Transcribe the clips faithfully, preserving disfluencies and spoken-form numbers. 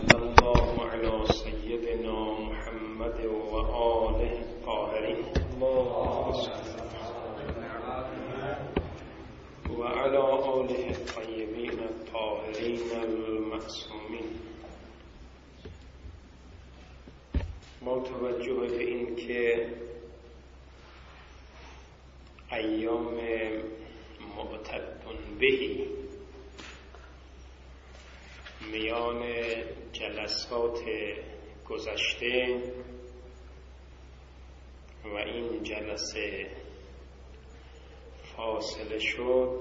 صلی الله علی سیدنا محمد و آله الطاهرین و علی آله الطیبین الطاهرین المعصومین. با توجه به این که ایام معتدن بهی میان جلسات گذشته و این جلسه فاصله شد،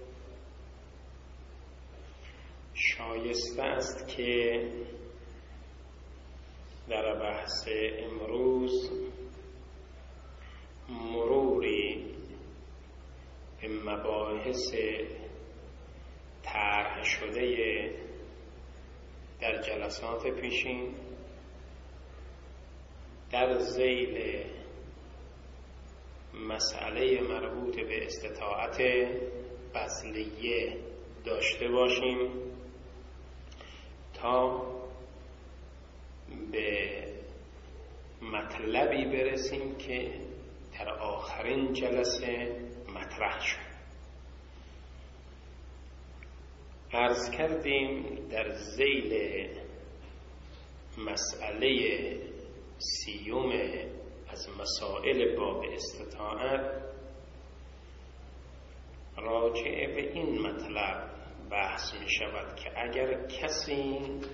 شایسته است که در بحث امروز مروری به مباحث طرح شده در جلسات پیشین در ذیل مسئله مربوط به استطاعت بذلیه داشته باشیم تا به مطلبی برسیم که در آخرین جلسه مطرح شد. عرض کردیم در ذیل مسئله سیوم از مسائل باب استطاعت راجع به این مطلب بحث می شود که اگر کسی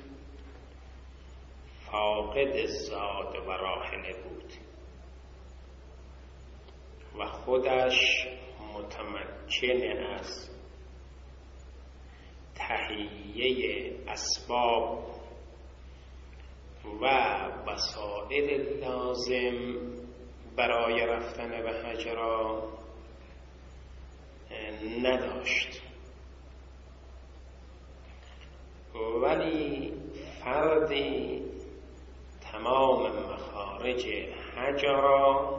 فاقد زاد و راحله بود و خودش متمکن از تهیه اسباب و وسایل لازم برای رفتن به حج را نداشت، ولی فردی تمام مخارج حج را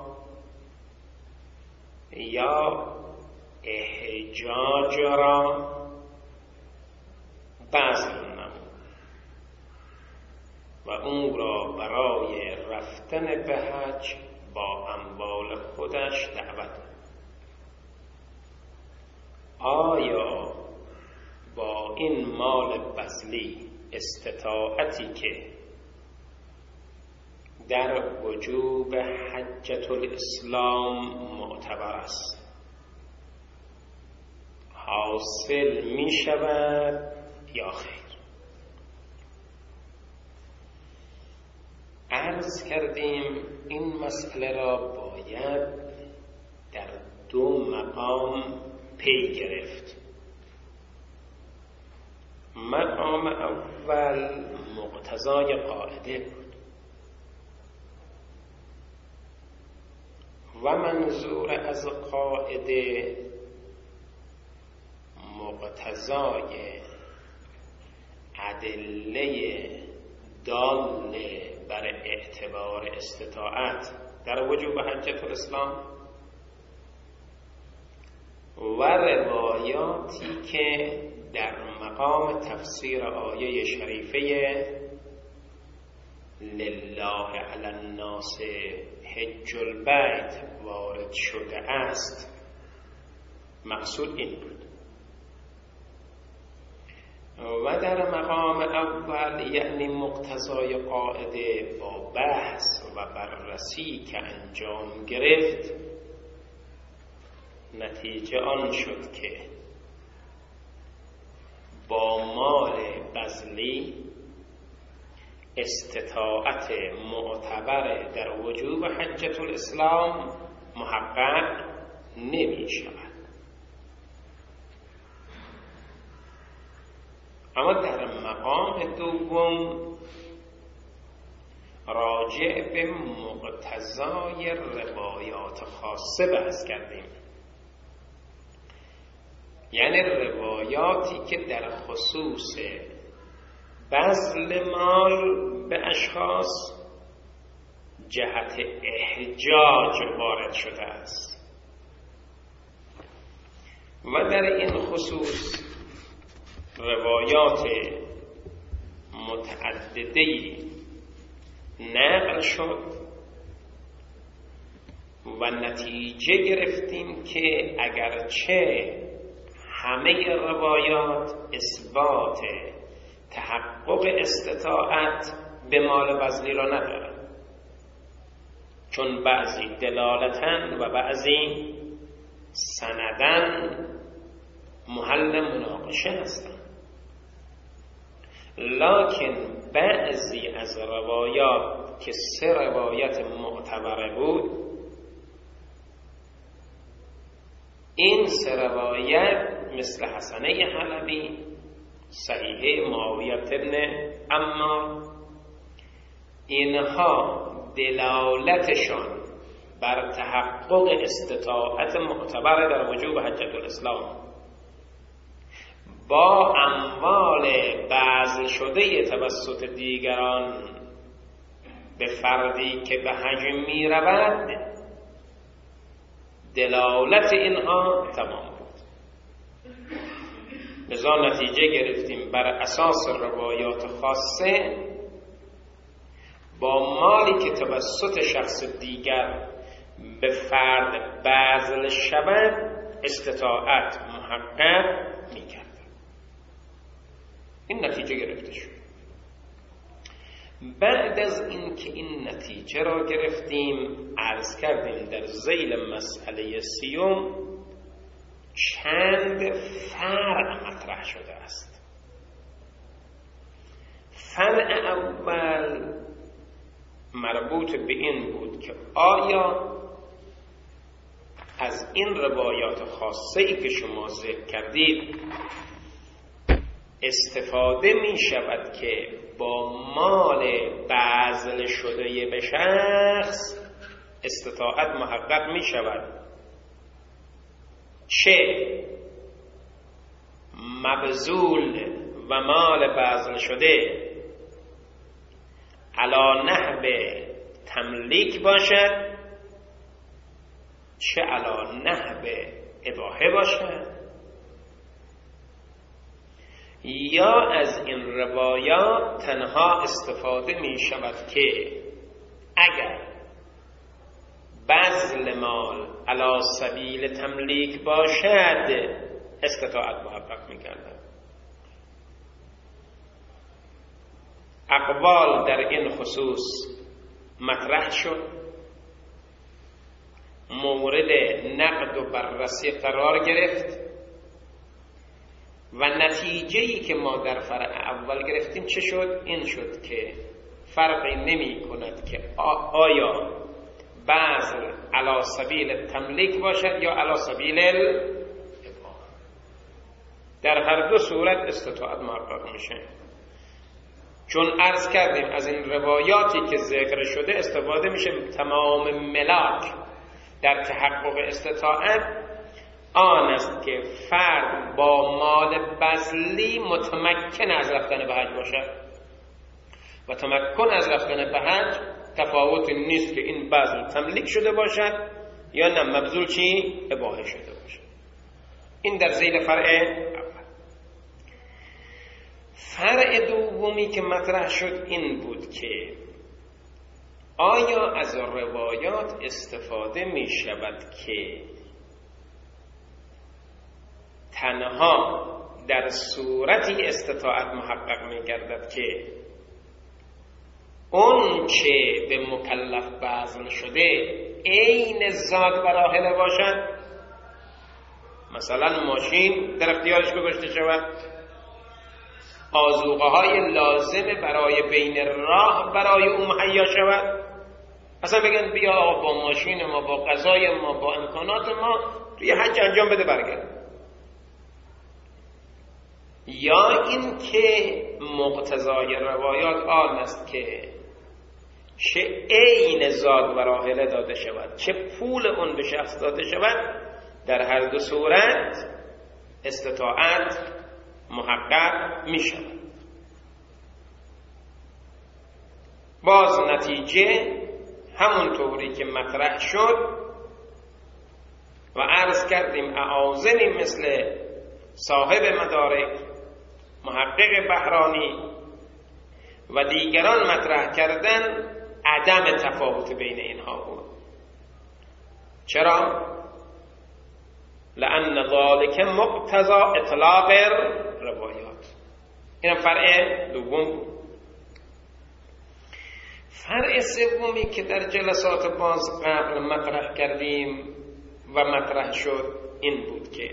یا احجاج را بذل نمود و اون را برای رفتن به حج با اموال خودش دعوت کرد. آیا با این مال بذلی استطاعتی که در وجوب حجة الاسلام معتبر است حاصل می شود یا خیر؟ عرض کردیم این مسئله را باید در دو مقام پی گرفت. مقام اول مقتضای قاعده بود و منظور از قاعده مقتضای ادله داله بر اعتبار استطاعت در وجوب حجة الاسلام و روایاتی که در مقام تفسیر آیه شریفه لله علی الناس حج البیت وارد شده است. مقصود این بود. و در مقام اول یعنی مقتضای قاعده با بحث و بررسی که انجام گرفت، نتیجه آن شد که با مال بذلی استطاعت معتبر در وجوب حجة الاسلام محقق نمی شود. اما در مقام دوم راجع به مقتضای روایات خاصه بحث کردیم، یعنی روایاتی که در خصوص بذل مال به اشخاص جهت احجاج وارد شده است و در این خصوص روایات متعدده‌ای نقل شد و نتیجه گرفتیم که اگرچه همه روایات اثبات تحقق استطاعت به مال بذلی را ندارند، چون بعضی دلالتن و بعضی سندن محل مناقشه هستند. لکن بعضی از روایات که سه روایت معتبره بود، این سه روایت مثل حسنه حلبی، صحیحه معاویه بن عمار، اینها دلالتشان بر تحقق استطاعت معتبر در وجوب حجت الاسلام با اموال بذل شده توسط دیگران به فردی که به حج می رود، دلالت اینها تمام بود. لذا نتیجه گرفتیم بر اساس روایات خاصه با مالی که توسط شخص دیگر به فرد بذل شود استطاعت محقق می کرد. این نتیجه گرفته شد. بعد از اینکه این نتیجه را گرفتیم، عرض کردیم در ذیل مسئله سیوم چند فرع مطرح شده است. فرع اول مربوط به این بود که آیا از این روایات خاصه ای که شما ذکر کردید استفاده می شود که با مال بذل شده به شخص استطاعت محقق می شود، چه مبذول و مال بذل شده علی نحو تملیک باشد، چه علی نحو اباحه باشد، یا از این روایات تنها استفاده می شود که اگر بذل مال علی سبیل تملیک باشد استطاعت محقق می کردن. اقوال در این خصوص مطرح شد، مورد نقد و بررسی قرار گرفت و نتیجه‌ای که ما در فرع اول گرفتیم چه شد؟ این شد که فرقی نمی کند که آیا بذل علی سبیل تملیک باشد یا علی سبیل الاباحه، در هر دو صورت استطاعت محقق میشه. چون عرض کردیم از این روایاتی که ذکر شده استفاده میشه تمام ملاک در تحقق استطاعت آن است که فرد با مال بذلی متمکن از رفتن به حج باشد و تمکن از رفتن به حج تفاوت نیست که این بذل تملیک شده باشد یا نه مبذول چی؟ اباحه شده باشد. این در ذیل فرع اول. فرع دومی که مطرح شد این بود که آیا از روایات استفاده می شود که تنها در صورتی استطاعت محقق می گردد که اون چه به مکلف بذل شده عین زاد و راحله باشد، مثلا ماشین در اختیارش گذاشته شود، آذوقه های لازم برای بین راه برای او مهیا شود، اصلا بگن بیا با ماشین ما، با غذای ما، با امکانات ما توی حج انجام بده برگرد. یا این که مقتضای روایات آن است که چه عین زاد و راحله داده شود چه پول اون به شخص داده شود، در هر دو صورت استطاعت محقق می شود. باز نتیجه همون طوری که مطرح شد و عرض کردیم اعاظمی مثل صاحب مدارک محقق بحرانی و دیگران مطرح کردن عدم تفاوت بین اینها بود. چرا؟ لأن ذلك مقتضى اطلاق روایات. اینم فرع دوم بود. فرع سومی که در جلسات باز قبل مطرح کردیم و مطرح شد این بود که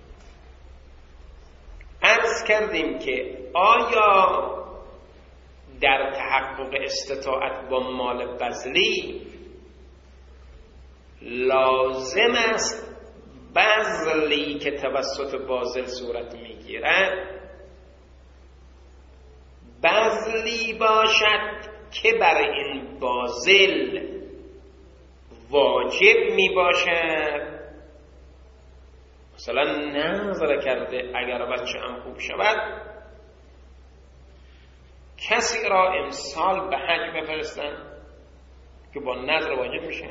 عرض کردیم که آیا در تحقق استطاعت با مال بذلی لازم است بذلی که توسط باذل صورت میگیرد بذلی باشد که برای این باذل واجب می باشد؟ مثلا نظر کرده اگر بچه هم خوب شود کسی را امسال به حج بفرستن که با نظر واجب میشه،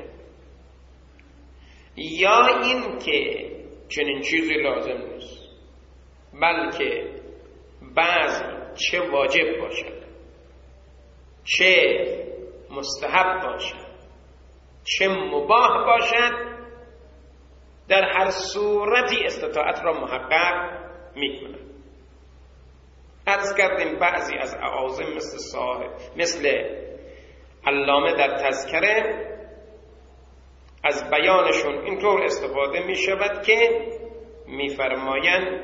یا این که چنین چیزی لازم نیست بلکه بعضی چه واجب باشد چه مستحب باشد چه مباح باشد در هر صورتی استطاعت را محقق میکنه. عرض کردیم بعضی از اعاظم مثل صاحب مثل علامه در تذکره از بیانشون اینطور استفاده می شود که میفرمایند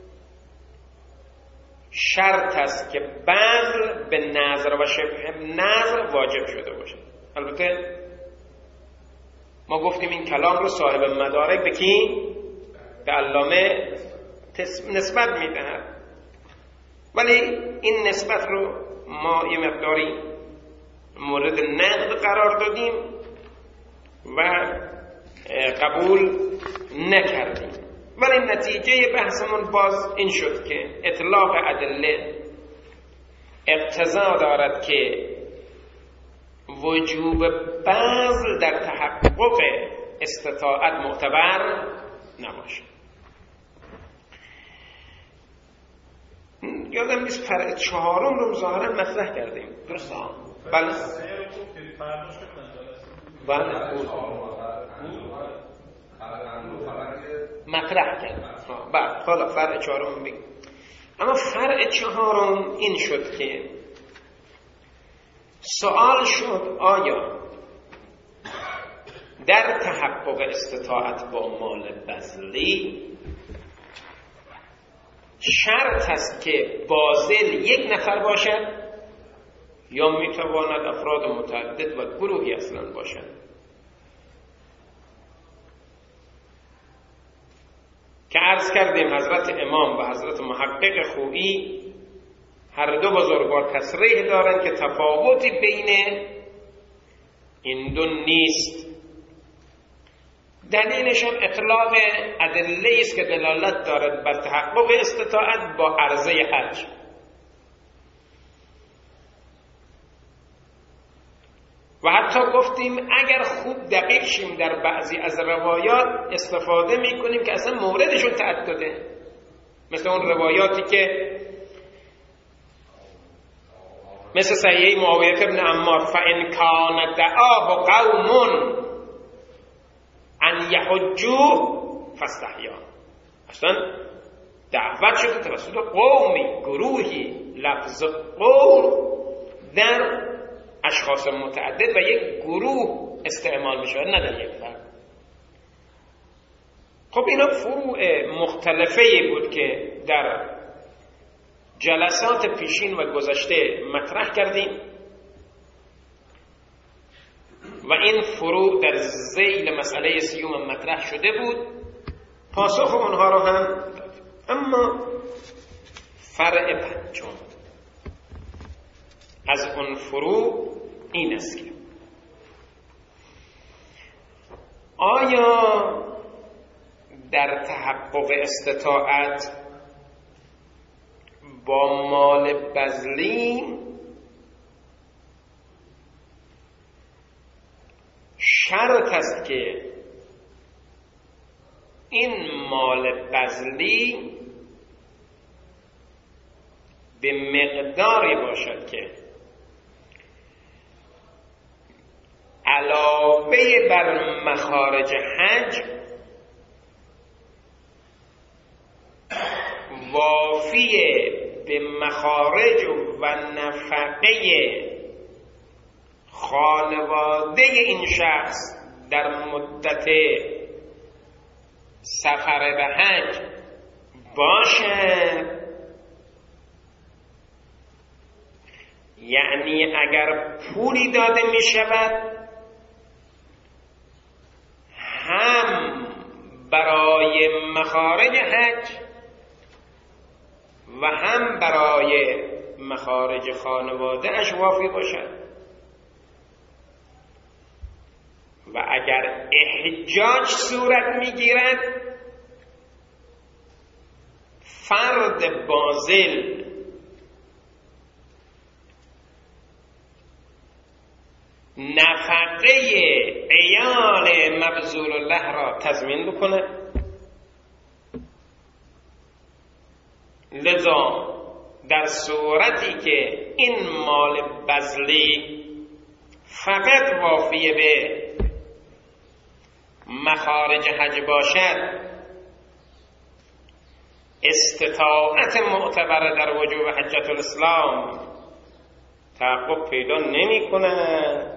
شرط است که بذل به نظر و شبه نظر واجب شده باشد. البته ما گفتیم این کلام رو صاحب مدارک به کی؟ به علامه نسبت میدهد، ولی این نسبت رو ما یه مقداری مورد نقد قرار دادیم و قبول نکردیم. ولی نتیجه بحثمون باز این شد که اطلاق ادله اقتضا دارد که وجوب بذل در تحقق استطاعت معتبر نباشه. یادم نیست فرع چهارم رو ظاهرا مطرح کردیم، درسته؟ بله بله مطرح کردیم. بله حالا فرع چهارم بگیم. اما فرع چهارم این شد که سوال شد آیا در تحقق استطاعت با مال بذلی شرط است که باذل یک نفر باشد یا میتواند افراد متعدد و گروهی اصلا باشد؟ که عرض کردیم حضرت امام و حضرت محقق خویی هر دو بزرگوار تصریح دارند که تفاوتی بین این دو نیست. دلیلش هم اطلاق ادله است که دلالت دارد بر تحقق استطاعت با عرضه حج. و حتی گفتیم اگر خوب دقیق شیم در بعضی از روایات استفاده میکنیم که اصلا موردشون تعدده، مثل اون روایاتی که مثل صحیح معاویه بن عمار فَإِنْ كَانَ دَعَاهُ قَوْمٌ أَنْ يَحُجُّوهُ فَاسْتَحْيَا. اصلا دعوت شده توسط قومی، گروهی، لفظ قوم در اشخاص متعدد و یک گروه استعمال می شود، نه در یک فرد. خب اینا فروع مختلفه بود که در جلسات پیشین و گذشته مطرح کردیم و این فروع در ذیل مسئله سیوم مطرح شده بود، پاسخ اونها رو هم دادیم. اما فرع پنجم از اون فروع این است که آیا در تحقق استطاعت با مال بذلی شرط است که این مال بذلی به مقداری باشد که علاوه بر مخارج حج وافیه به مخارج و نفقه خانواده این شخص در مدت سفر به حج باشد. یعنی اگر پولی داده می شود هم برای مخارج حج و هم برای مخارج خانواده اش وافی باشد. و اگر احجاج صورت میگیرد فرد باذل نفقه عیال مبذول الله را تضمین بکنه. لذا در صورتی که این مال بذلی فقط وافی به مخارج حج باشد، استطاعت معتبر در وجوب حجت الاسلام تحقق پیدا نمی کند.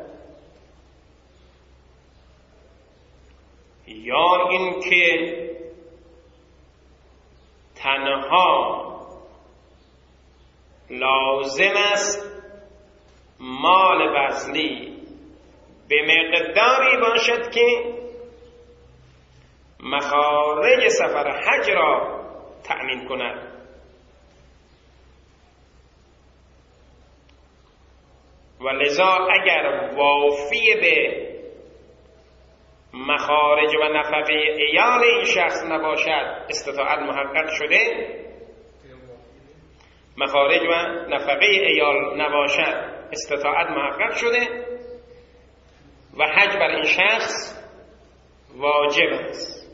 یا اینکه تنها لازم است مال بذلی به مقداری باشد که مخارج سفر حج را تأمین کند. و لذا اگر وافی به مخارج و نفقه عیال این شخص نباشد، استطاعت محقق شده. مخارج و نفقه عیال نباشد، استطاعت محقق شده و حج بر این شخص واجب است.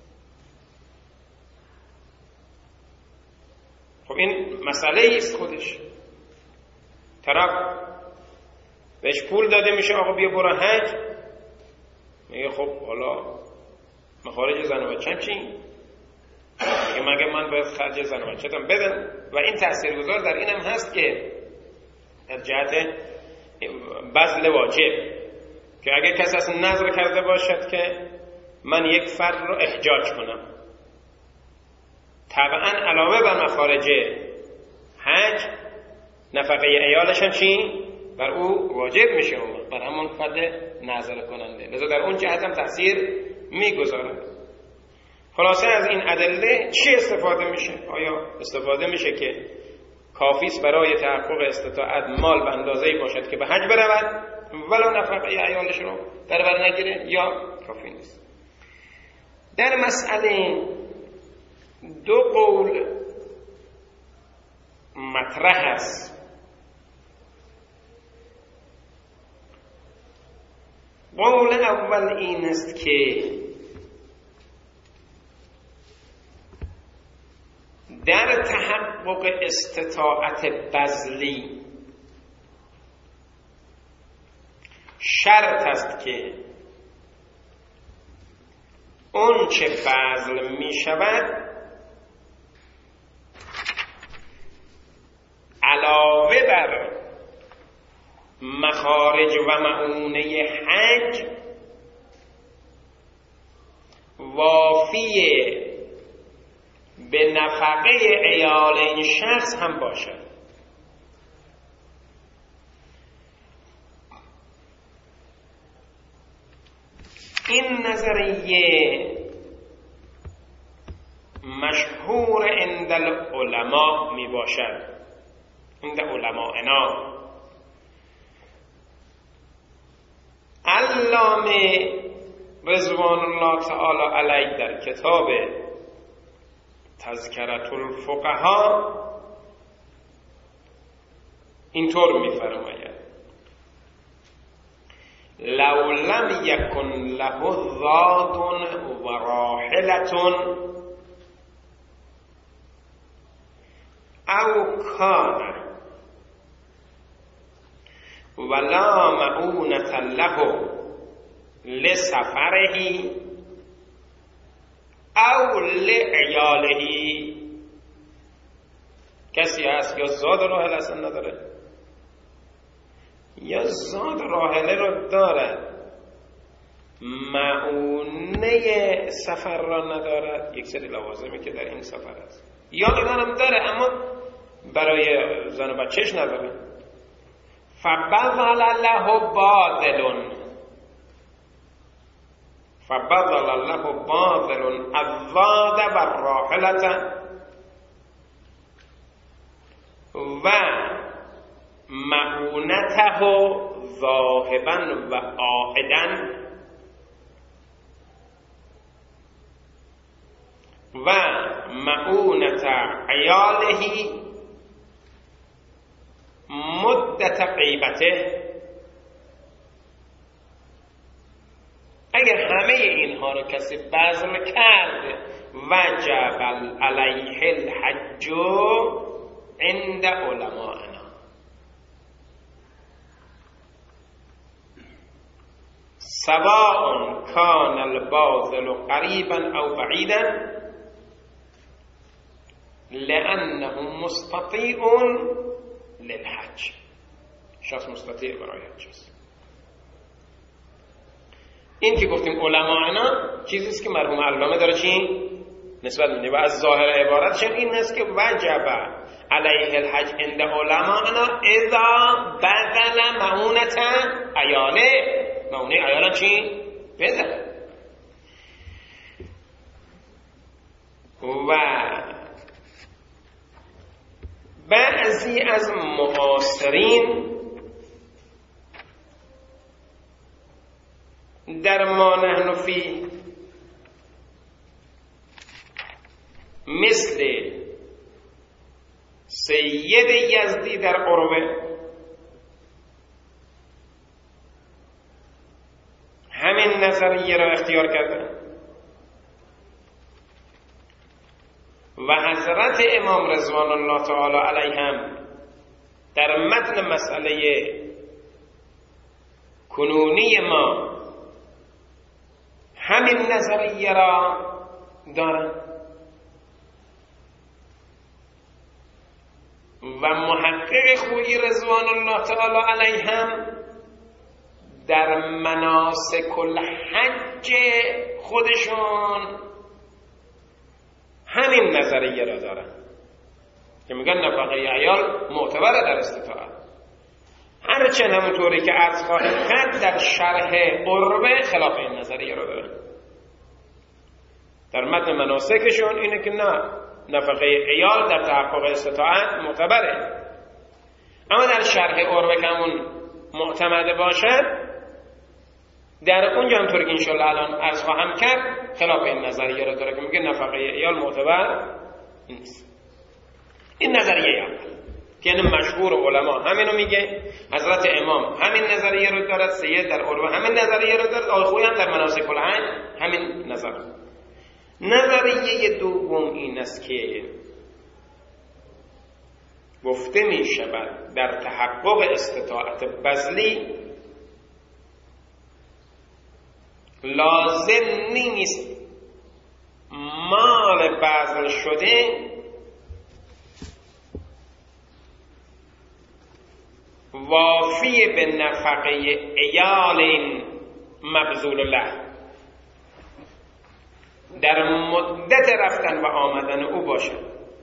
خب این مسئله است خودش. طرف بهش پول داده میشه آقا بیا برو حج، میگه خب حالا مخارج زن و بچه‌م چی؟ میگه مگه من باید خرج زن و بچه‌ام بدم؟ و این تاثیرگذار در اینم هست که در جهت بذل واجب که اگه کسی اصلا نظر کرده باشد که من یک فرد رو احجاج کنم، طبعا علاوه بر مخارج حج نفقه عیالش هم چی؟ بر او واجب میشه، بر همون فرد نظر کننده. لذا در اون جهت هم تأثیر میگذارد. خلاصه از این ادله چی استفاده میشه؟ آیا استفاده میشه که کافیست برای تحقق استطاعت مال به اندازه‌ای باشد که به حج برود ولو نفقه عیالش رو در بر نگیره، یا کافی نیست؟ در مسئله دو قول مطرح است. قول اول این است که در تحقق استطاعت بذلی شرط است که اون چه بذل می شود علاوه بر مخارج و مؤونه حج وافی به نفقه عیال این شخص هم باشد. این نظریه مشهور عند العلماء می باشد، عند علمائنا. علامه رضوان الله تعالی علیه در کتاب تذکرة الفقهاء اینطور می‌فرماید: لو لم یکن له ذات و راحلة او کان ولا معونة له لسفرهی او لعیالهی. کسی هست یا زاد راحله اصلا نداره یا زاد راحله رو دارد معونه سفر را ندارد، یک سری لوازمی که در این سفر است، یا اینا هم داره اما برای زن و بچهش نداره. فبذل له باذل فبذل له باذل الزاد و الراحلة و معونته ذاهبا و عائدا و معونت عیاله مدت غیبته. اگر همه اینها رو کسی بذل کرد وجب علیه الحج عند علمائنا. سواء کان الباذل قریبا او بعیدا لأنه مستطیع للحج. شخص مستطیع برای حج است. این که گفتیم علماءنا چیزیست که مرحوم علامه داره چی نسبت میده و از ظاهر عبارتش این است که وجب علیه الحج عند علماءنا اذا بذل معونة عیاله. معونه عیاله چی؟ بذل. و بعضی از معاصرین در ما نحن فی مثل سید یزدی در عروه همین نظریه را اختیار کردن و حضرت امام رضوان الله تعالی علیهم در متن مسئله کنونی ما همین نظریه را دارند و محقق خویی رضوان الله تعالی علیهم در مناسک الحج خودشون همین نظریه را دارن که میگن نفقه عیال معتبره در استطاعت. هرچند همونطوری که عرض خواهیم کرد در شرح عروه خلاف این نظریه را دارن. در متن مناسکشون اینه که نه، نفقه عیال در تحقق استطاعت معتبره، اما در شرح عروه که همون معتمده باشد در اونجا همطور که انشاءالله الان عرض خواهم کرد خلاف این نظریه را داره که میگه نفقه عیال معتبر نیست. این نظریه اول که یعنی مشهور علما همینو میگه، حضرت امام همین نظریه رو دارد، سید در عروه همین نظریه رو دارد، آقای خویی هم در مناسک الحج همین نظر. نظریه دوم این است که گفته می شود در تحقق استطاعت بذلی لازم نیست مال بذل شده وافی به نفقه عیال مبذول له در مدت رفتن و آمدن او باشد،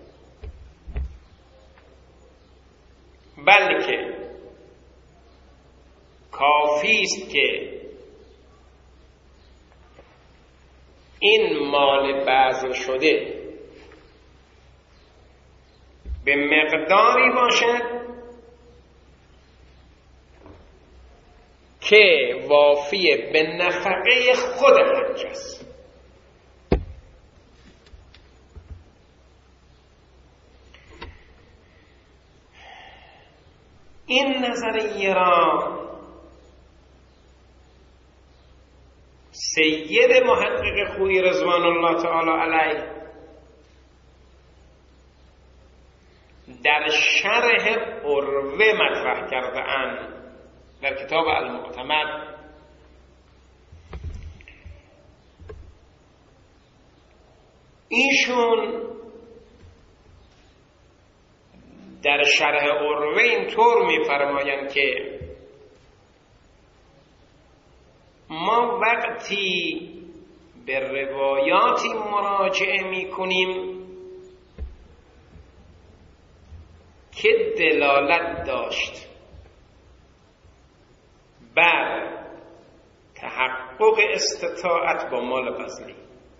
بلکه کافی است که این مال بذل شده به مقداری باشد که وافی به نفقه خود حج است. این نظریه را سید محقق خویی رضوان الله تعالی علیه در شرح عروه مطرح کرده اند در کتاب المعتمد ایشون در شرح عروه اینطور می‌فرمایند که ما وقتی به روایاتی مراجعه می‌کنیم که دلالت داشت بر تحقق استطاعت با مال بذلی،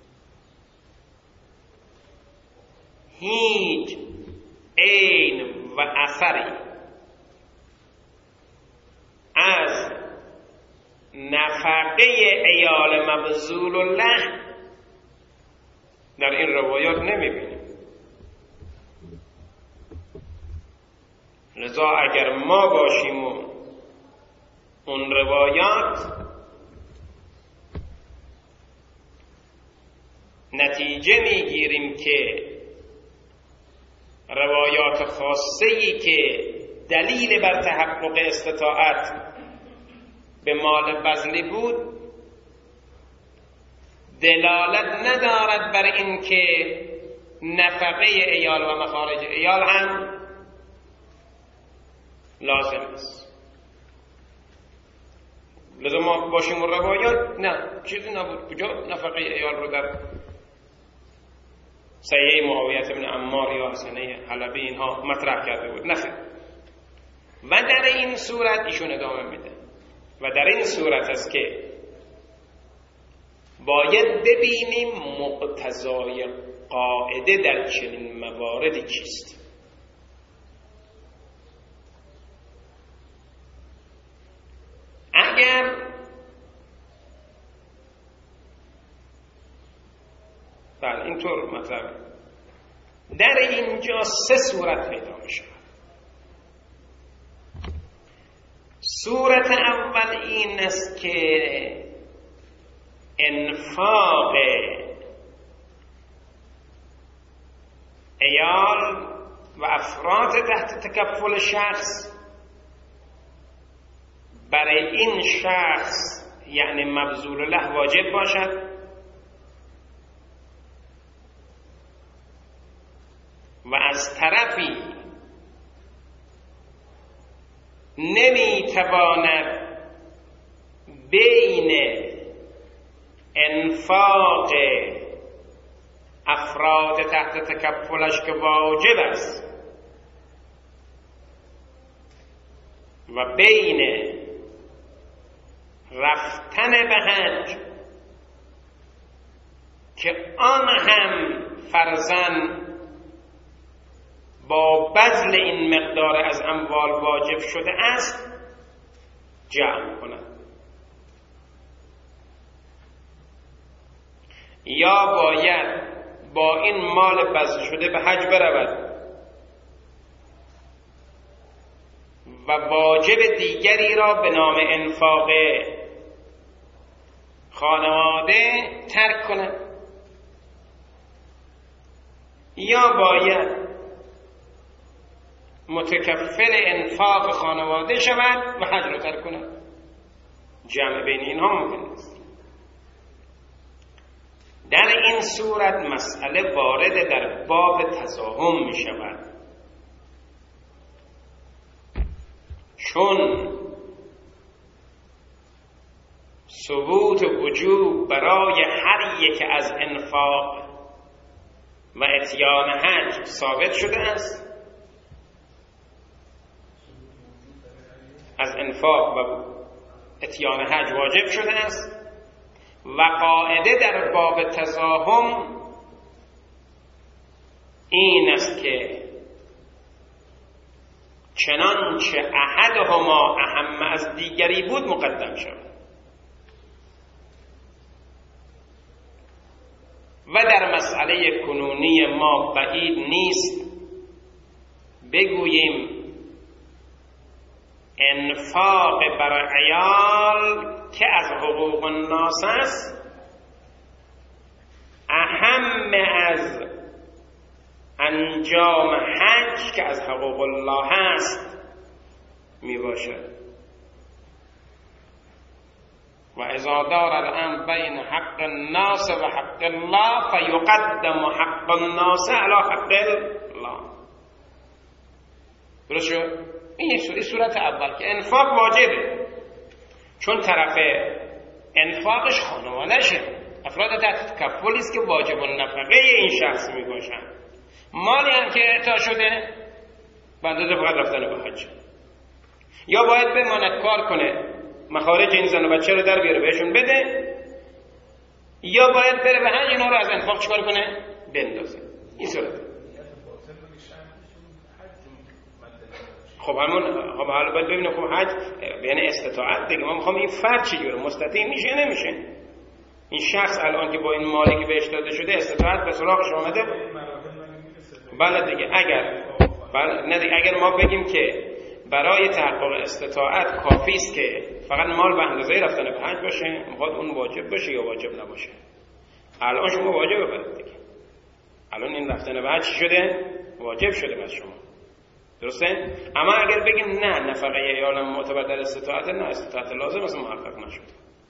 هیچ عین و اثری از نفقه عیال مبذول الله در این روایات نمیبینیم. لذا اگر ما باشیم و اون روایات نتیجه میگیریم که روایات خاصه‌ای که دلیل بر تحقق استطاعت به مال بذلی بود دلالت ندارد بر این که نفقه عیال و مخارج عیال هم لازم است. لذا ما باشیم و روایات نه چیزی نبود. کجا نفقه عیال رو در صحیح معاویه بن عمار یا حسنه حلبی اینها مطرح کرده بود؟ نه. و در این صورت ایشون ادامه میده و در این صورت است که باید ببینیم مقتضای قاعده در چنین مواردی چیست. اگر بله اینطور مطلب در اینجا سه صورت پیدا می شود. صورت اول این است که انفاق عیال و افراد تحت تکفل شخص برای این شخص یعنی مبذول له واجب باشد و از طرفی نمیتواند بین انفاق افراد تحت تکفلش که واجب است و بین رفتن به حج که آن هم فرضاً با بذل این مقدار از اموال واجب شده است جمع کند، یا باید با این مال بذل شده به حج برود و واجب دیگری را به نام انفاق خانواده ترک کند، یا باید متکفل انفاق خانواده شود و حج را ترک کند. جمع بین اینها ممکن است. در این صورت مسئله وارد در باب تزاحم می شود، چون ثبوت وجوب برای هر یک از انفاق و اتیان حج ثابت شده است. از انفاق و اتیان حج واجب شده است و قاعده در باب تزاحم این است که چنانچه احدهما اهم از دیگری بود مقدم شود و در مسئله کنونی ما بعید نیست بگوییم انفاق بر عیال که از حقوق الناس است اهم از انجام حج که از حقوق الله است می باشد. و اذا دار الامر بین حق الناس و حق الله فیقدم حق الناس علی حق الله. درست شد؟ این صورت اول که انفاق واجبه، چون طرف انفاقش خانواده‌شه، افراد تحت تکفلی است که واجب النفقه این شخص میباشن. مالی هم که اعطا شده بنده فقط رفتن به حج، یا باید بماند کار کنه مخارج این زن و بچه رو در بیاره بهشون بده، یا باید بره به حج اینا رو از انفاق چکار کنه؟ بندازه. این صورت. خب همون خب حالا باید ببینیم خب حج یعنی استطاعت دیگه. ما میخوام این فرد چجوره مستطیع میشه نمیشه. این شخص الان که با این مالی که بهش داده شده استطاعت به سراغش آمده، بله دیگه اگر بله نه دیگه اگر ما بگیم که برای تحقق استطاعت کافی است که فقط مال به اندازه رفتن به حج باشه، میخواد اون واجب باشه یا واجب نباشه. الان شما واجب برید دیگه، الان این رفتن به حج شده واجب شده بر شما، درسته؟ اما اگر بگیم نه نفقه ایالم معتبر در استطاعت، نه استطاعت لازم است محقق نشد.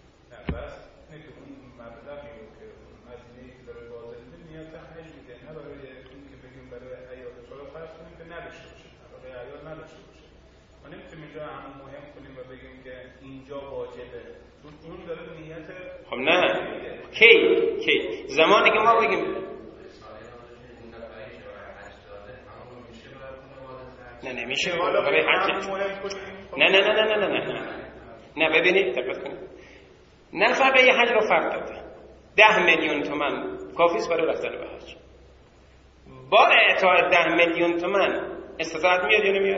خب نه کی کی زمانی که ما بگیم نه نمیشه برای حج نه نه نه نه نه نه نه نه ببینید دقت کنید، نفقه حج رو فرض داده ده میلیون تومان کافی است برای رفتن به حج. با اعطای ده میلیون تومان استطاعت میاد یا نمیاد؟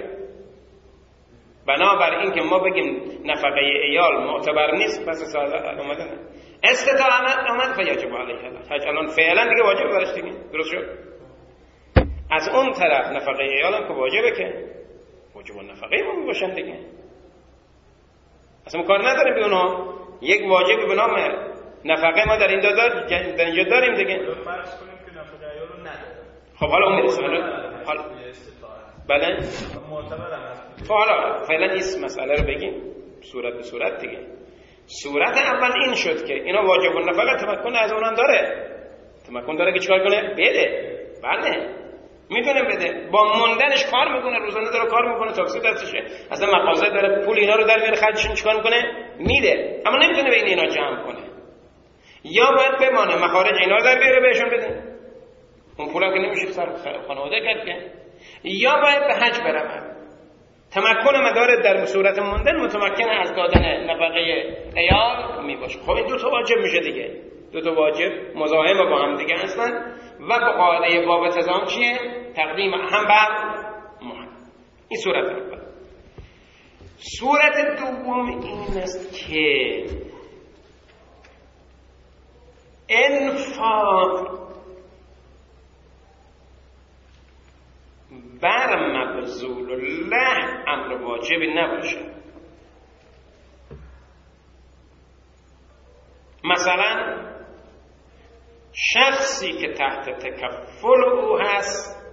بنابر این که ما بگیم نفقه ایال معتبر نیست پس استطاعت اومده نه استطاعت اومد فیجب علیه الحج، الان فعلا دیگه واجب برش دیگه، درست شد؟ از اون طرف نفقه ایال هم که واجبه که واجب نفقه ما میباشن دیگه، اصلا کار نداریم به اونا. یک واجب به نام نفقه ما در این دادار در اینجا داریم دیگه. فرض کنیم که نفقه ایال رو نداره، خب حالا اون میرسه حالا بله معتبرم هست. حالا فعلا این مسئله رو بگیم صورت به صورت دیگه. صورت اول این شد که اینا واجب النفقه تمکن از اونم داره، تمکن داره که چیکار کنه؟ بده. بله میتونه بده، با موندنش کار میکنه، روزانه داره کار میکنه، تاکسی دستشه، اصلا مغازه داره پول اینا رو در میاره خرجشون چیکار میکنه؟ میده، اما نمیتونه بین اینا جمع کنه. یا باید بمانه مخارج اینا رو در بیاره بهشون بده، اون پولا که نمیشه صرف خانواده کرد که. یا باید به حج برود، تمکن مدار در صورت موندن متمکن از دادن نفقه ایال میباشه. خب این دو تا واجب میشه دیگه، دو تا واجب مزاحم با هم دیگه هستن و به قاعده باب تزام چیه؟ تقدیم هم بر مهم. این صورت اول. صورت دوم این است که انفاق بر مبذول الله امر واجبی نباشه. مثلا شخصی که تحت تکفل او هست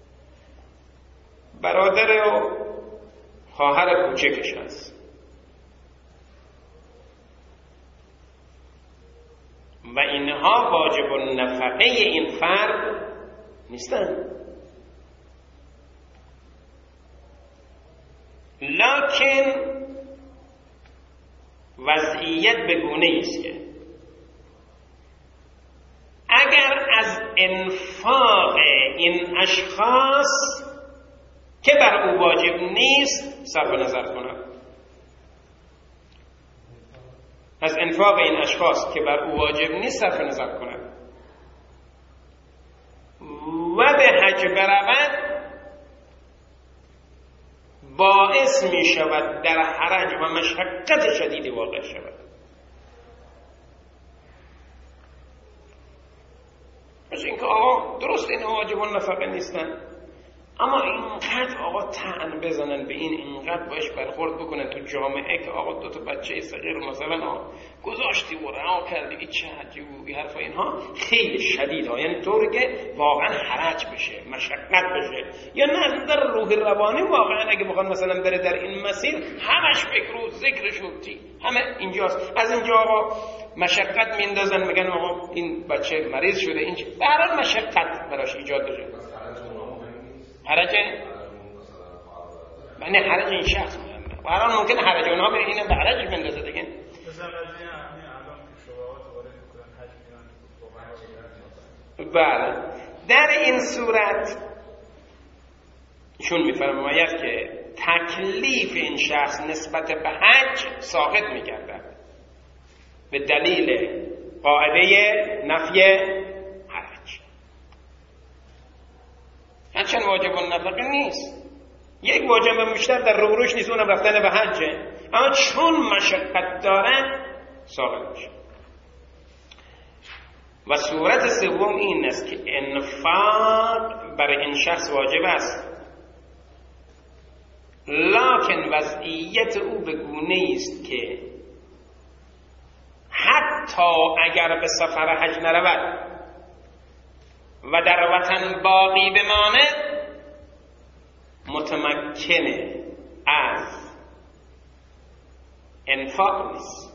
برادر و خواهر کوچکش هست و اینها واجب النفقه این فرد نیستن، لکن وضعیت بگونه است که اگر از انفاق این اشخاص که بر او واجب نیست صرف نظر کند، از انفاق این اشخاص که بر او واجب نیست صرف نظر کند و به حج برود، باعث می شود در حرج و مشقت شدیدی واقع شود. پس اینکه آقا درست این واجب النفقه نیستن، اما اینقدر آقا طعن بزنن به این، اینقدر باش برخورد بکنن تو جامعه که آقا دو تا بچه صغیر مثلا آقا گذاشتی و رها کردی چه حجی و این حرفا، اینها خیلی شدید ها، یعنی طوری که واقعا حرج بشه، مشقت بشه. یا نه در روح روانی واقعا اگه بخواد مثلا بره در این مسیر همش فکر و ذکرش و تی همه اینجاست. از اینجا آقا مشقت میندازن، میگن آقا این بچه مریض شده، این به هر حال مشقت براش ایجاد بشه. حرج معنی حرج این شخص مهمه و هر حال ممکنه حرج اونها بره اینم به حرجش بندازه دیگه. بله در این صورت ایشون میفرماید که تکلیف این شخص نسبت به حج ساقط می‌گردد به دلیل قاعده نفی حرج. هرچند واجب النفقه نیست، یک واجب بیشتر در روبروش نیست، اونم رفتن به حجه، اما چون مشقت داره ساقط میشه. و صورت سوم این است که انفاق برای این شخص واجب است، لکن وضعیت او به گونه است که حتی اگر به سفر حج نرود و در وطن باقی بماند متمکنه از انفاق نیست.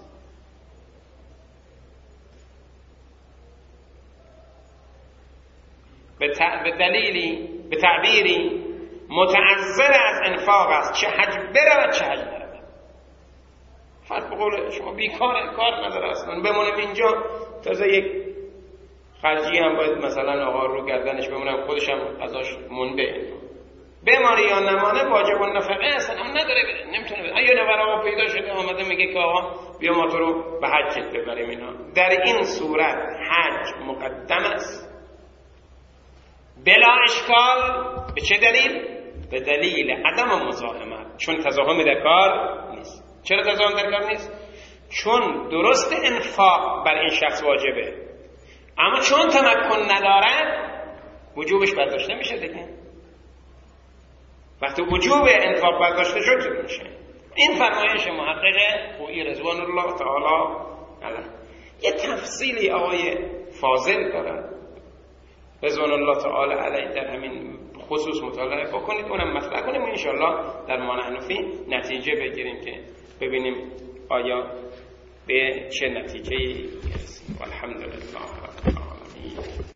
به دلیلی به تعبیری متعذر از انفاق است، چه حج برود چه حج نرود. فرض به قول شما بیکاره، کار نداره اصلا، بمونم اینجا، تازه یک خرجی هم باید مثلا آقا رو گردنش بمونم، خودش هم ازاش منبه، بمانه یا نمانه واجب النفقه اصلا هم نداره، بره نمیتونه بره. یه نفر آقا پیدا شده آمده میگه که آقا بیا ما تو رو به حجت ببریم اینا، در این صورت حج مقدم است بلا اشکال. به چه دلیل؟ به دلیل عدم مزاحمت، چون تزاحم در کار نیست. چرا تزاحم در کار نیست؟ چون درست انفاق بر این شخص واجبه، اما چون تمکن نداره وجوبش برداشته میشه دیگه. وقتی وجوب انفاق برداشته شد میشه. این فرمایش محقق خویی رضوان الله تعالی علیه. یه تفصیلی آقای فاضل دارن رضوان الله تعالی علیه در همین خصوص مطالعه بکنید، اونم مطرح کنیم و انشاءالله در مانعنفی نتیجه بگیریم که ببینیم آیا به چه نتیجه‌ای رسیم. الحمدلله رب العالمین.